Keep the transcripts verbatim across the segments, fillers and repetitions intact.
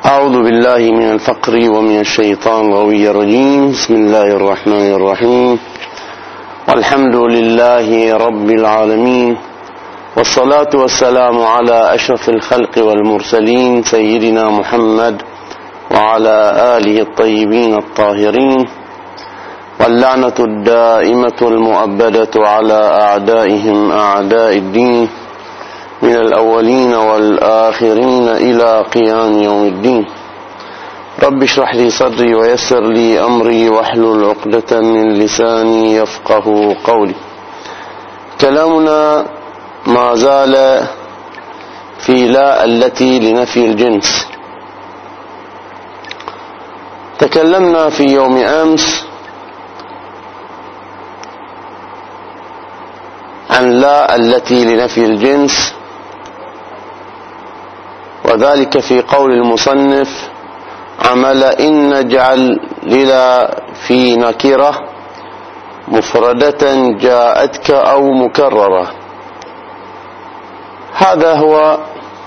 أعوذ بالله من الفقر ومن الشيطان الغوي الرجيم. بسم الله الرحمن الرحيم. والحمد لله رب العالمين، والصلاة والسلام على أشرف الخلق والمرسلين سيدنا محمد وعلى آله الطيبين الطاهرين، واللعنة الدائمة المؤبدة على أعدائهم أعداء الدين من الأولين والآخرين إلى قيام يوم الدين. رب اشرح لي صدري ويسر لي أمري واحلل عقدة من لساني يفقه قولي. كلامنا ما زال في لا التي لنفي الجنس. تكلمنا في يوم أمس عن لا التي لنفي الجنس، وذلك في قول المصنف: عمل إن نجعل للا في نكرة مفردة جاءتك أو مكررة. هذا هو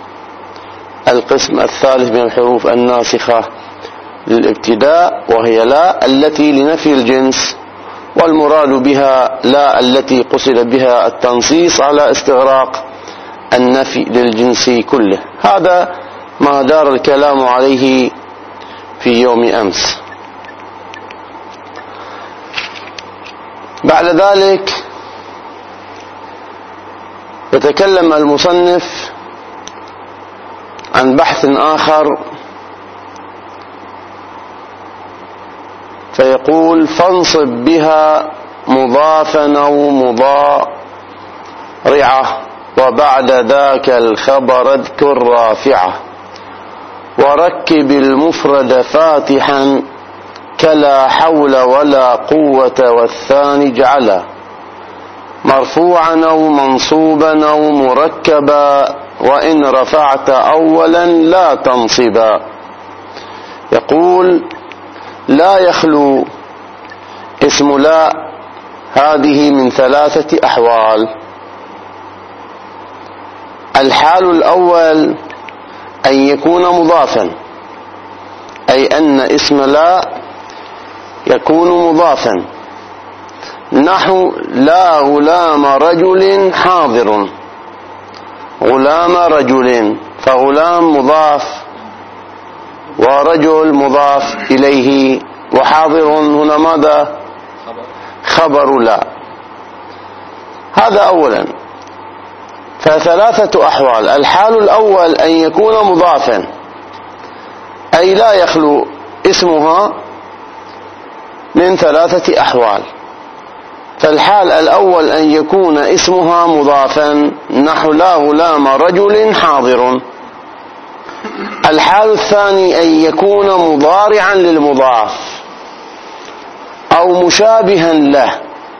القسم الثالث من الحروف الناسخة للابتداء، وهي لا التي لنفي الجنس، والمراد بها لا التي قصد بها التنصيص على استغراق النفي للجنس كله. هذا ما دار الكلام عليه في يوم أمس. بعد ذلك يتكلم المصنف عن بحث آخر، فيقول: فانصب بها مضافا أو مضارعة، وبعد ذاك الخبر اذكر رافعة، وركب المفرد فاتحا كلا حول ولا قوة، والثاني جعلا مرفوعا أو منصوبا أو مركبا، وإن رفعت أولا لا تنصبا. يقول: لا يخلو اسم لا هذه من ثلاثة أحوال. الحال الأول أن يكون مضافا، أي أن اسم لا يكون مضافا، نحو لا غلام رجل حاضر. غلام رجل، فغلام مضاف ورجل مضاف إليه، وحاضر هنا ماذا؟ خبر لا. هذا أولا. فثلاثة أحوال. الحال الأول أن يكون مضافا، أي لا يخلو اسمها من ثلاثة أحوال. فالحال الأول أن يكون اسمها مضافا، نحو لا غلام رجل حاضر. الحال الثاني أن يكون مضارعا للمضاف أو مشابها له،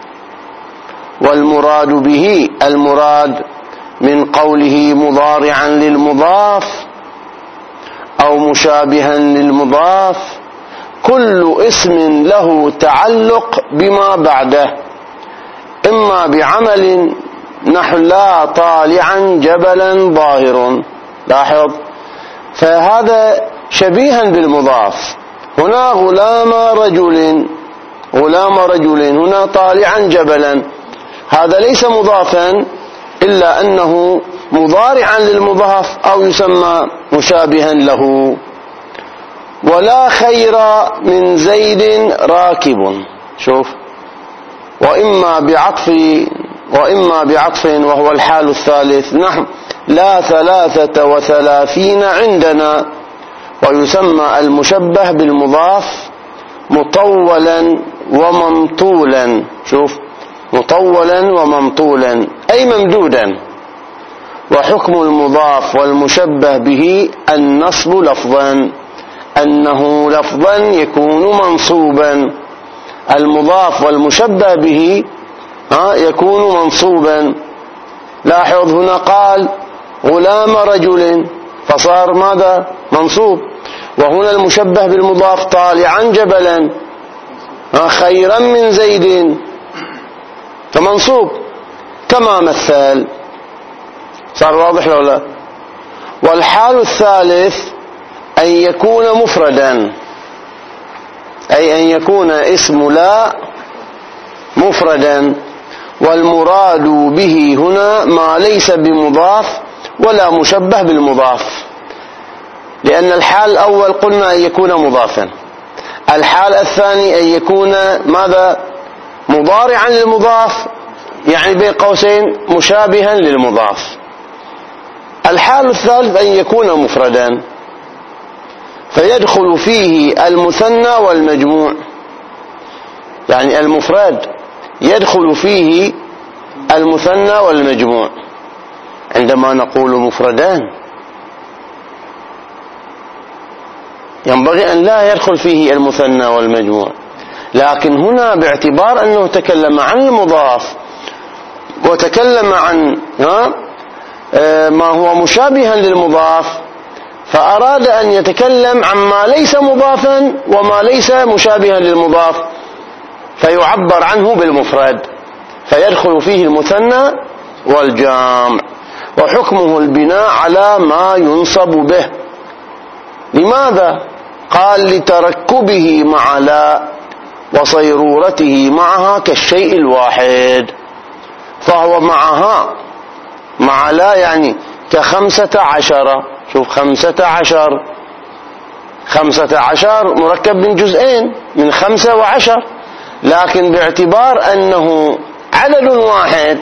والمراد به المراد من قوله مضارعا للمضاف أو مشابها للمضاف كل اسم له تعلق بما بعده، إما بعمل نحو لا طالعا جبلا ظاهر. لاحظ، فهذا شبيها بالمضاف. هنا غلام رجل، غلام رجل، هنا طالعا جبلا. هذا ليس مضافا إلا أنه مضارعا للمضاف أو يسمى مشابها له. ولا خير من زيد راكب. شوف، وإما بعطف وإما بعطف وهو الحال الثالث، نحو لا ثلاثة وثلاثين عندنا. ويسمى المشبه بالمضاف مطولا وممطولا. شوف، مطولا وممطولا أي ممدودا. وحكم المضاف والمشبه به النصب لفظا، أنه لفظا يكون منصوبا. المضاف والمشبه به يكون منصوبا. لاحظ، هنا قال غلام رجل، فصار ماذا؟ منصوب. وهنا المشبه بالمضاف طالعا جبلا، خيرا من زيد، فمنصوب كما مثل. صار واضح ولا لا؟ والحال الثالث أن يكون مفردا، أي أن يكون اسم لا مفردا، والمراد به هنا ما ليس بمضاف ولا مشبه بالمضاف، لأن الحال الأول قلنا أن يكون مضافا، الحال الثاني أن يكون ماذا؟ مضارعا للمضاف، يعني بين قوسين مشابها للمضاف. الحال الثالث أن يكون مفردا، فيدخل فيه المثنى والمجموع، يعني المفرد يدخل فيه المثنى والمجموع. عندما نقول مفردان ينبغي أن لا يدخل فيه المثنى والمجموع، لكن هنا باعتبار أنه تكلم عن المضاف وتكلم عن ما هو مشابها للمضاف، فأراد أن يتكلم عما ليس مضافا وما ليس مشابها للمضاف، فيعبر عنه بالمفرد، فيدخل فيه المثنى والجمع، وحكمه البناء على ما ينصب به. لماذا؟ قال لتركبه مع لا وصيرورته معها كالشيء الواحد، فهو معها مع لا يعني كخمسة عشر. شوف خمسة عشر، خمسة عشر مركب من جزئين، من خمسة وعشر، لكن باعتبار أنه عدد واحد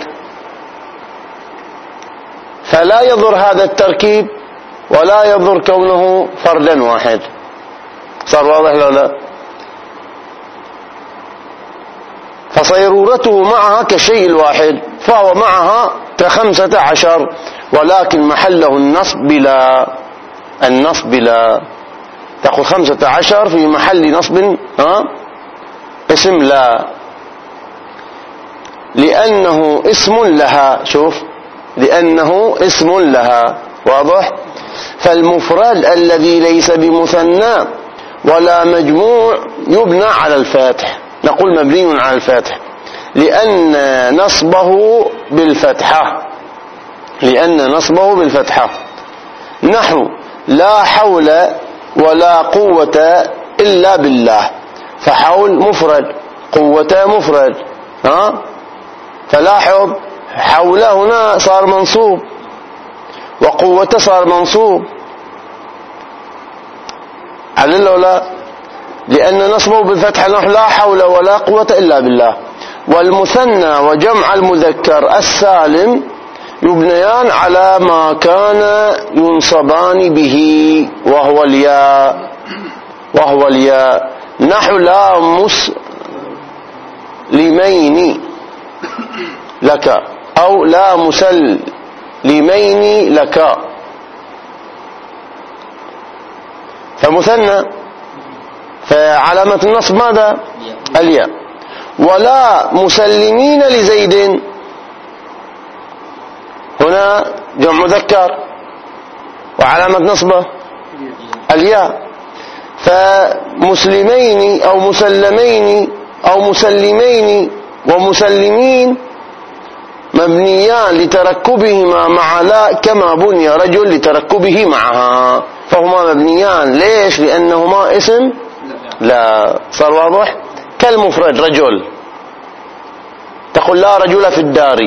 فلا يضر هذا التركيب ولا يضر كونه فردا واحد. صار واضح لو لا؟ فصيرورته معها كالشيء الواحد، فهو معها كخمسة عشر، ولكن محله النصب بلا، النصب بلا، تأخذ خمسة عشر في محل نصب ها اسم لا، لأنه اسم لها. شوف، لأنه اسم لها، واضح؟ فالمفرد الذي ليس بمثنى ولا مجموع يبنى على الفتح، نقول مبني على الفتح لأن نصبه بالفتحة، لأن نصبه بالفتحة. نحو لا حول ولا قوة إلا بالله، فحول مفرد، قوة مفرد، ها؟ فلاحظ حول هنا صار منصوب وقوة صار منصوب، علل ولا؟ لأن نصبه بالفتحة، نحو لا حول ولا قوة إلا بالله. والمثنى وجمع المذكر السالم يبنيان على ما كان ينصبان به، وهو الياء، وهو الياء. نحو لا مسلمين لك، أو لا مسلمين لك، فمثنى، فعلامة النصب ماذا؟ الياء. ولا مسلمين لزيد، هنا جمع مذكر وعلامة نصبه الياء، فمسلمين أو مسلمين أو مسلمين ومسلمين مبنيان لتركبهما مع لا، كما بني رجل لتركبه معها، فهما مبنيان. ليش؟ لأنهما اسم لا. صار واضح؟ كالمفرد رجل، تقول لا رجل في الدار،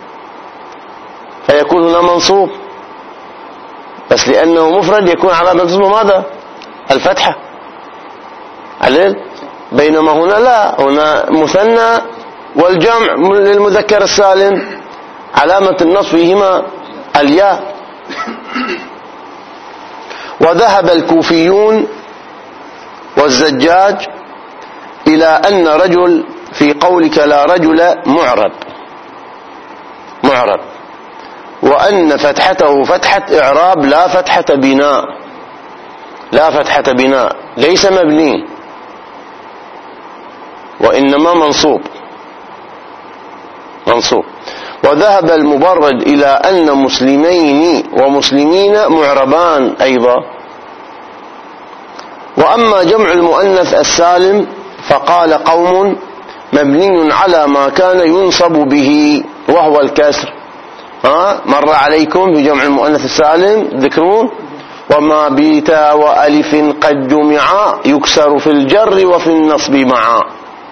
فيكون هنا منصوب، بس لأنه مفرد يكون علامة نصبه ماذا؟ الفتحة، علل. بينما هنا لا، هنا مثنى والجمع للمذكر السالم علامة النصب فيهما الياء. وذهب الكوفيون والزجاج إلى أن رجل في قولك لا رجل معرب، معرب، وأن فتحته فتحة إعراب لا فتحة بناء، لا فتحة بناء، ليس مبني وإنما منصوب، منصوب. وذهب المبرد إلى أن مسلمين ومسلمين معربان أيضا. وأما جمع المؤنث السالم فقال قوم مبني على ما كان ينصب به وهو الكسر. ها مر عليكم بجمع المؤنث السالم ذكرون؟ وما بيتا وألف قد جمعا يكسر في الجر وفي النصب معا.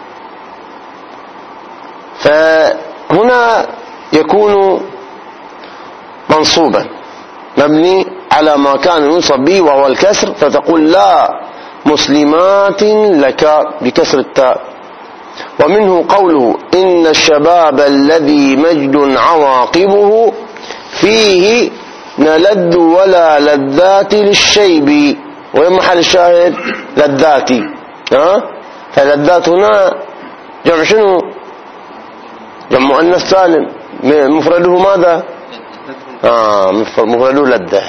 فهنا يكون منصوبا مبني على ما كان ينصب به وهو الكسر، فتقول لا مسلمات لك بكسر التاء. ومنه قوله إن الشباب الذي مجد عواقبه فيه نلد ولا لذات للشيب. وين محل الشاهد؟ لذاتي. ها فلذات هنا جمع شنو؟ جمع مؤنث سالم، مفرده ماذا؟ آه مفرده لذة.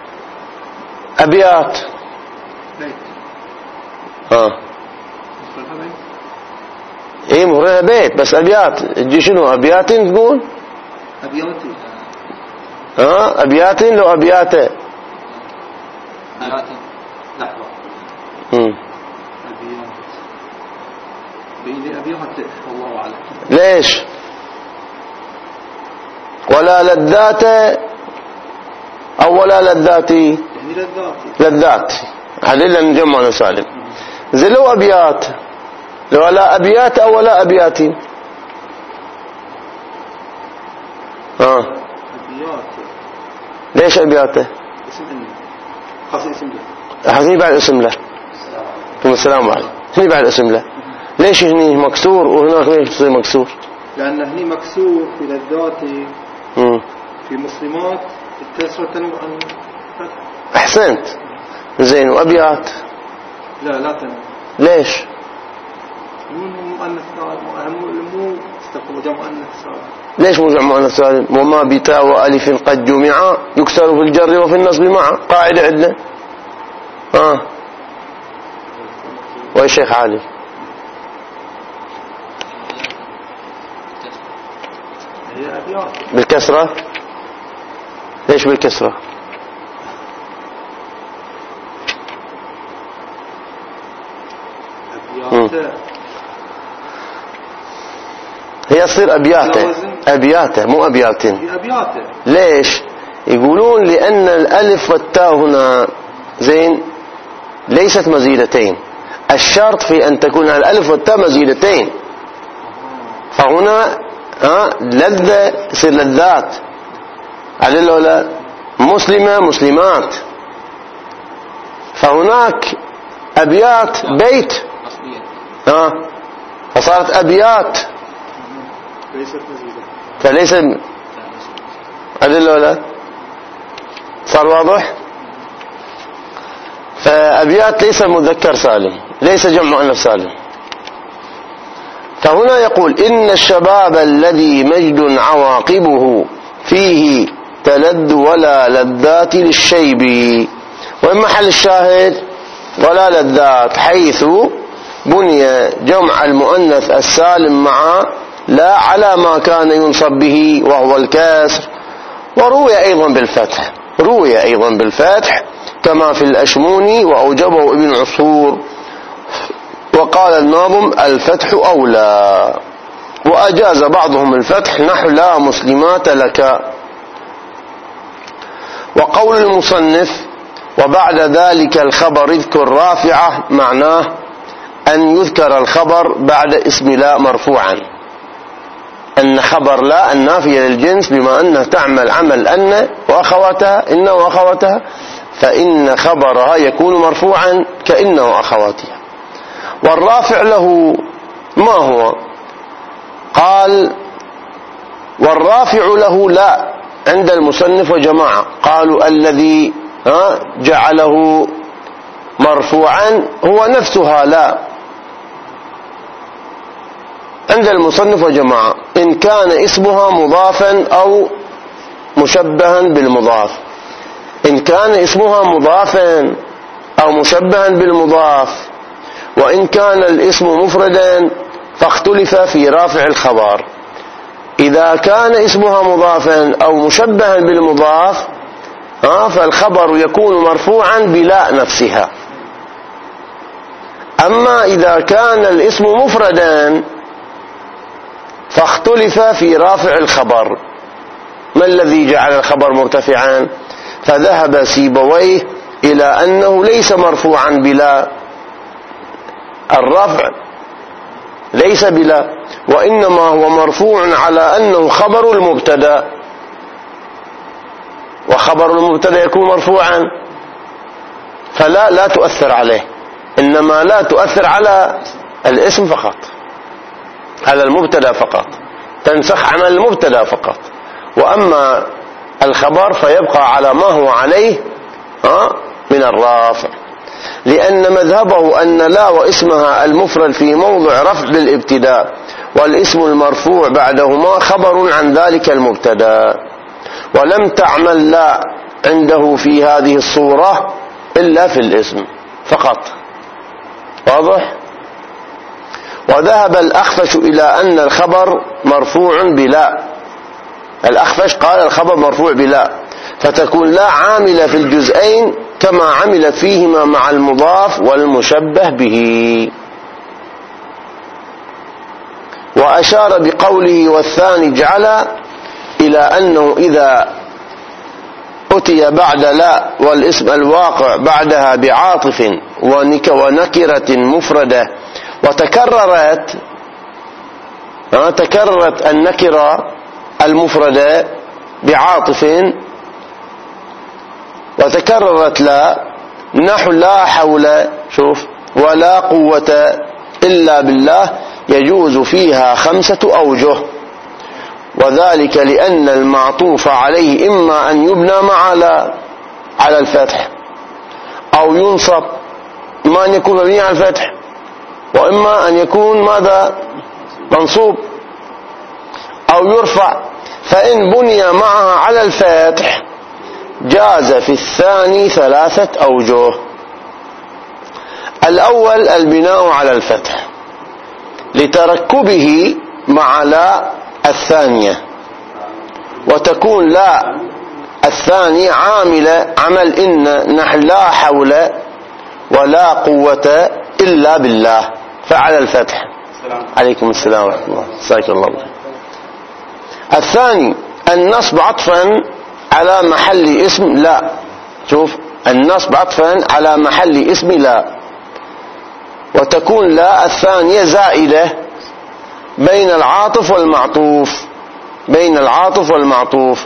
أبيات ها ايه مفردها بيت، بس أبيات تجي شنو؟ أبيات تقول أبياتي. ها أبيات لو أبيات أبيات لحظة امم أبيات بيني أبيات والله أعلم ليش؟ ولا لذات أو ولا لذاتي؟ يعني لذاتي لذات هذه نجمع سالم. زي لو أبيات، لو لا أبيات أو ولا أبياتي. ها أبيات ليش أبياته؟ اسم إني خاصة اسم له هني بعد اسم له. ثم السلام عليكم. هني بعد اسم له. ليش هني مكسور وهناك ليش تصير مكسور؟ لأن هني مكسور في لذاتي امم في مسلمات الكسرة تنوع عن أحسنت. زين وأبيات لا لا تنوع. ليش؟ مو مؤنث سالم، مو مو استقبل جمع مؤنث سالم. ليش مو جمع مؤنث سالم؟ وما بتاء وألف قد جمعا يكسر في الجر وفي النصب معا. قاعدة عندنا. ها ويا شيخ علي هي أبيات بالكسرة. ليش بالكسرة؟ أبيات هي تصير أبياته أبياته مو أبياتين. هي أبياته. ليش؟ يقولون لأن الألف والتاء هنا زين ليست مزيدتين. الشرط في أن تكون الألف والتاء مزيدتين، فهنا ها لذة يصير لذات. على الأولى مسلمة مسلمات، فهناك أبيات بيت ها فصارت أبيات ليست مزيدة فليس. على الأولى صار واضح. فأبيات ليس مذكر سالم، ليس جمع مؤنث سالم. فهنا يقول إن الشباب الذي مجد عواقبه فيه تلذ ولا لذات للشيب. وين محل الشاهد؟ ولا لذات، حيث بني جمع المؤنث السالم مع لا على ما كان ينصب به وهو الكسر. وروي أيضا بالفتح، روي أيضا بالفتح كما في الأشموني وأوجبه ابن عصور. وقال الناظم الفتح أولى، وأجاز بعضهم الفتح نحو لا مسلمات لك. وقول المصنف وبعد ذلك الخبر اذكر رافعة معناه أن يذكر الخبر بعد اسم لا مرفوعا، أن خبر لا النافية للجنس بما أنها تعمل عمل أن وأخواتها إن وأخواتها، فإن خبرها يكون مرفوعا كإن وأخواتها. والرافع له ما هو؟ قال والرافع له لا عند المصنف وجماعة، قالوا الذي جعله مرفوعا هو نفسها لا عند المصنف وجماعة، إن كان اسمها مضافا أو مشبها بالمضاف. إن كان اسمها مضافا أو مشبها بالمضاف، وإن كان الاسم مفردا فاختلف في رافع الخبر. إذا كان اسمها مضافا أو مشبها بالمضاف فالخبر يكون مرفوعا بلا نفسها. أما إذا كان الاسم مفردا فاختلف في رافع الخبر. ما الذي جعل الخبر مرتفعا؟ فذهب سيبويه إلى أنه ليس مرفوعا بلا، الرفع ليس بلا، وإنما هو مرفوع على أنه خبر المبتدا، وخبر المبتدا يكون مرفوعا، فلا لا تؤثر عليه، إنما لا تؤثر على الاسم فقط، على المبتدا فقط، تنسخ عمل المبتدا فقط، وأما الخبر فيبقى على ما هو عليه من الرافع، لأن مذهبه أن لا واسمها المفرد في موضع رفع بالابتداء، والاسم المرفوع بعدهما خبر عن ذلك المبتدا، ولم تعمل لا عنده في هذه الصورة إلا في الاسم فقط. واضح؟ وذهب الأخفش إلى أن الخبر مرفوع بلا، الأخفش قال الخبر مرفوع بلا، فتكون لا عاملة في الجزئين كما عملت فيهما مع المضاف والمشبه به. وأشار بقوله والثاني جعل إلى أنه إذا أتي بعد لا والاسم الواقع بعدها بعاطف ونكرة مفردة وتكررت تكررت النكرة المفردة بعاطف وتكررت لا، نحو لا حول شوف ولا قوة إلا بالله، يجوز فيها خمسة أوجه، وذلك لأن المعطوف عليه إما أن يبنى مع لا على الفتح، أو ينصب إما أن يكون مبني على الفتح، وإما أن يكون ماذا منصوب، أو يرفع. فإن بني معها على الفتح جاز في الثاني ثلاثة أوجه. الأول البناء على الفتح لتركبه مع لا الثانية، وتكون لا الثانية عاملة عمل إن نحو لا حول ولا قوة إلا بالله، فعلى الفتح. عليكم السلام ورحمة الله، جزاك الله خير. الثاني النصب عطفا على محل اسم لا، شوف النصب عطفا على محل اسم لا، وتكون لا الثانية زائدة بين العاطف والمعطوف، بين العاطف والمعطوف،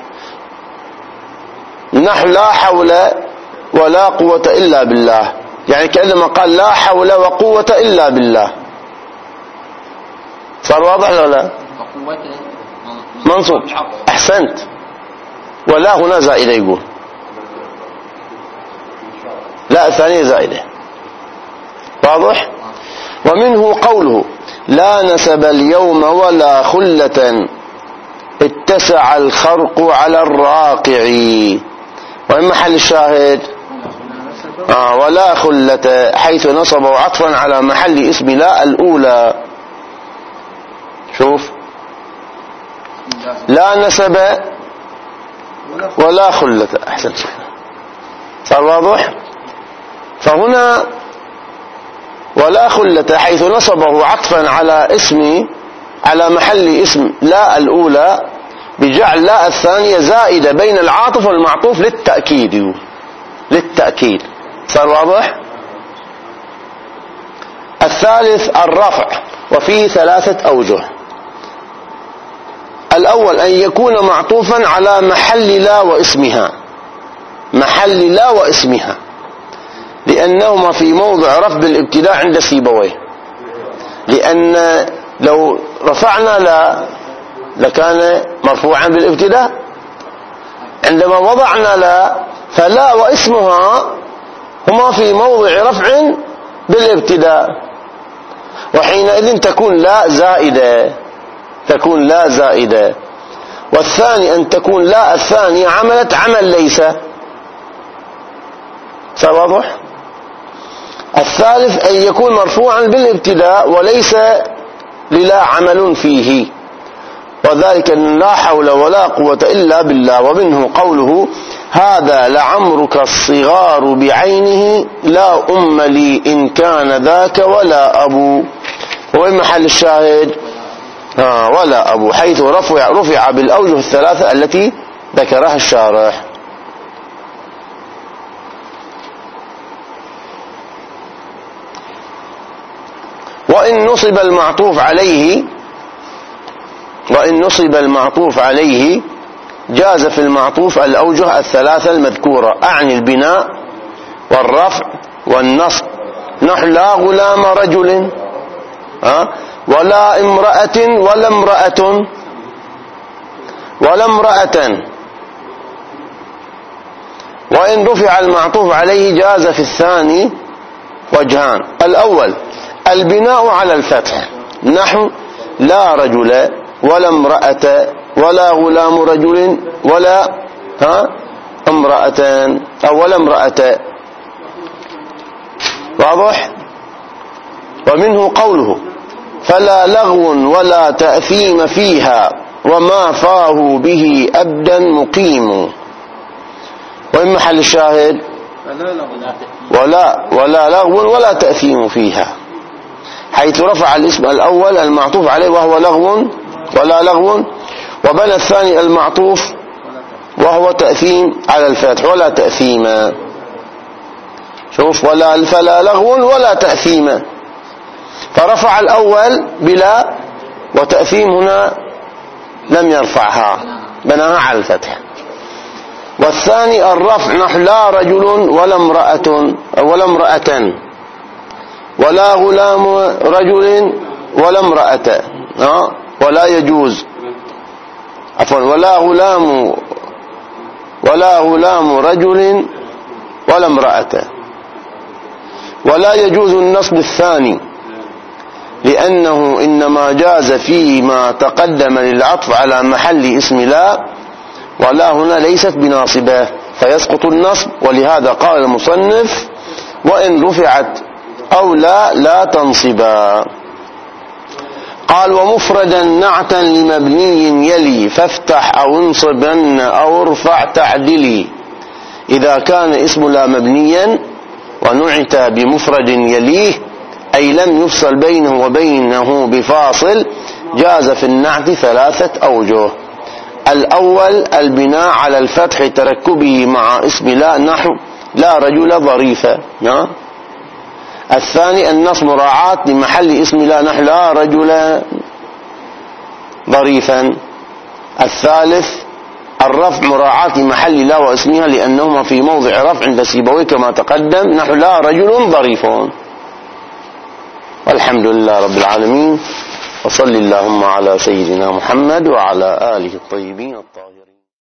نحو لا حول ولا قوة إلا بالله، يعني كأنما قال لا حول وقوة إلا بالله. صار واضح ولا لا؟ منصوب، أحسنت. ولا هنا زائدة، يقول لا الثانية زائدة. واضح؟ ومنه قوله لا نسب اليوم ولا خلة اتسع الخرق على الراقع، وإن محل الشاهد آه ولا خلة، حيث نصبوا عطفا على محل اسم لا الأولى. شوف لا نسب ولا خلة، أحسن. صار واضح؟ فهنا ولا خلة حيث نصبه عطفا على اسم على محل اسم لا الأولى بجعل لا الثانية زائدة بين العاطف والمعطوف للتأكيد، للتأكيد. صار واضح؟ الثالث الرفع، وفيه ثلاثة أوجه. الأول أن يكون معطوفا على محل لا واسمها، محل لا واسمها، لأنهما في موضع رفع بالابتداء عند سيبويه، لأن لو رفعنا لا لكان مرفوعا بالابتداء، عندما وضعنا لا فلا واسمها هما في موضع رفع بالابتداء، وحينئذ تكون لا زائدة، تكون لا زائدة. والثاني أن تكون لا الثانية عملت عمل ليس. واضح؟ الثالث أن يكون مرفوعا بالابتداء وليس للا عمل فيه، وذلك أن لا حول ولا قوة إلا بالله. ومنه قوله هذا لعمرك الصغار بعينه لا أم لي إن كان ذاك ولا أبو، وين محل الشاهد؟ آه ولا أبو، حيث رفع, رفع بالأوجه الثلاثة التي ذكرها الشارح. وإن نصب المعطوف عليه وإن نصب المعطوف عليه جاز في المعطوف الأوجه الثلاثة المذكورة، أعني البناء والرفع والنصب، نحو لا غلام رجل ها ولا امرأة ولا امرأة ولا امرأة. وإن رفع المعطوف عليه جاز في الثاني وجهان: الأول البناء على الفتح، نحو لا رجل ولا امرأة ولا غلام رجل ولا ها امرأتان أو ولا امرأة. واضح؟ ومنه قوله فلا لغو ولا تأثيم فيها وما فاه به أبدا مقيم. وإن محل الشاهد ولا ولا لغو ولا تأثيم فيها، حيث رفع الاسم الأول المعطوف عليه وهو لغو ولا لغو، وبنى الثاني المعطوف وهو تأثيم على الفتح ولا تأثيم. شوف، ولا فلا لغو ولا تأثيم، فرفع الأول بلا، وتأثيم هنا لم يرفعها، بناها على الفتح. والثاني الرفع، نحو لا رجل ولا امرأة ولا امرأة ولا غلام رجل ولا امرأة، ولا يجوز عفوا ولا غلام ولا غلام رجل ولا امرأة. ولا يجوز النصب الثاني لأنه إنما جاز فيما تقدم للعطف على محل اسم لا، ولا هنا ليست بناصبة فيسقط النصب، ولهذا قال المصنف وإن رفعت أو لا لا تنصبا. قال ومفردا نعتا لمبني يلي فافتح أو انصبن أو ارفع تعدلي. إذا كان اسم لا مبنيا ونعت بمفرد يليه أي لم يفصل بينه وبينه بفاصل جاز في النعت ثلاثة أوجه: الأول البناء على الفتح تركبه مع اسم لا، نحو لا رجل ظريفة. الثاني النصب مراعاة لمحل اسم لا، نحو لا رجل ظريفا. الثالث الرفع مراعاة لمحل لا واسمها لأنهما في موضع رفع عند سيبويه كما تقدم، نحو لا رجل ظريف. والحمد لله رب العالمين، وصل اللهم على سيدنا محمد وعلى آله الطيبين الطاهرين.